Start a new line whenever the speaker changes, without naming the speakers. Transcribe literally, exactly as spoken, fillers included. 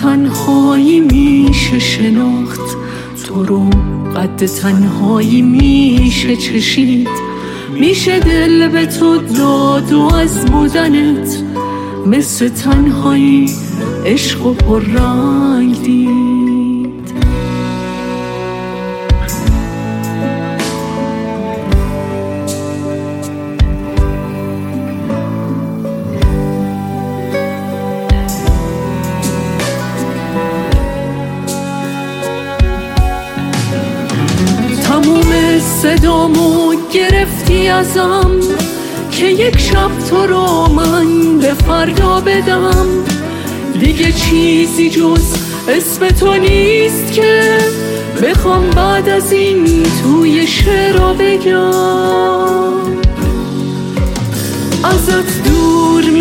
تنهایی میشه شناخت، تو رو قد تنهایی میشه چشید، میشه دل به تو داد و از بودنت مثل تنهایی عشق و پررنگ دید. تموم صدامو گرفتی ازم که یک شب تو رو من به فردا بدم، دیگه چیزی جز اسم تو نیست که بخوام بعد از این توی شعرها بگم. ازت دور